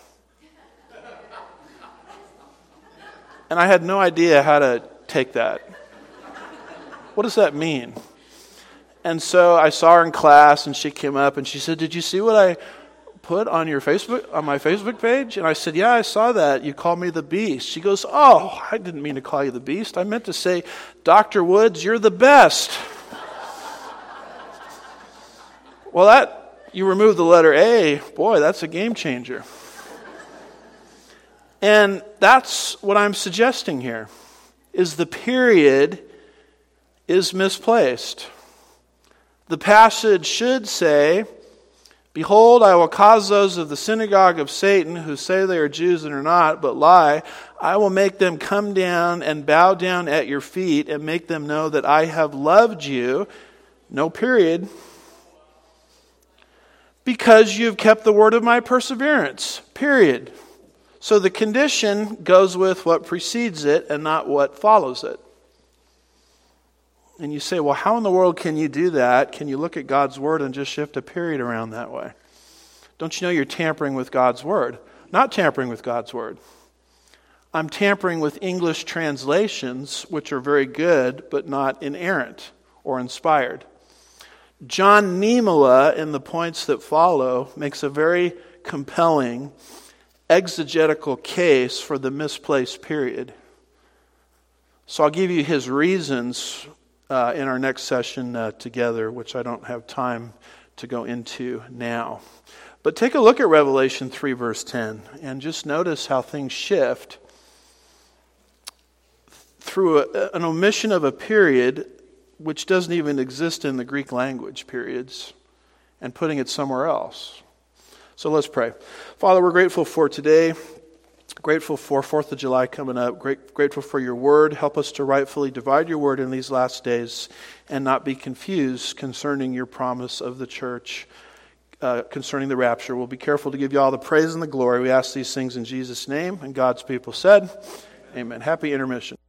And I had no idea how to take that. What does that mean? And so I saw her in class, and she came up, and she said, did you see what I put on your Facebook, on my Facebook page? And I said, yeah, I saw that. You called me the beast. She goes, oh, I didn't mean to call you the beast. I meant to say, Doctor Woods, you're the best. Well, that, you remove the letter A, boy, that's a game changer. And that's what I'm suggesting here, is the period is misplaced. The passage should say, behold, I will cause those of the synagogue of Satan who say they are Jews and are not, but lie. I will make them come down and bow down at your feet and make them know that I have loved you. No period. Because you have kept the word of my perseverance. Period. So the condition goes with what precedes it and not what follows it. And you say, well, how in the world can you do that? Can you look at God's word and just shift a period around that way? Don't you know you're tampering with God's word? Not tampering with God's word. I'm tampering with English translations, which are very good, but not inerrant or inspired. John Niemela, in the points that follow, makes a very compelling exegetical case for the misplaced period. So I'll give you his reasons Uh, in our next session uh, together, which I don't have time to go into now. But take a look at Revelation three, verse ten, and just notice how things shift through a, an omission of a period which doesn't even exist in the Greek language, periods, and putting it somewhere else. So let's pray. Father, we're grateful for today. Grateful for fourth of July coming up. Great, grateful for your word. Help us to rightfully divide your word in these last days and not be confused concerning your promise of the church, uh, concerning the rapture. We'll be careful to give you all the praise and the glory. We ask these things in Jesus' name. And God's people said, amen. Happy intermission.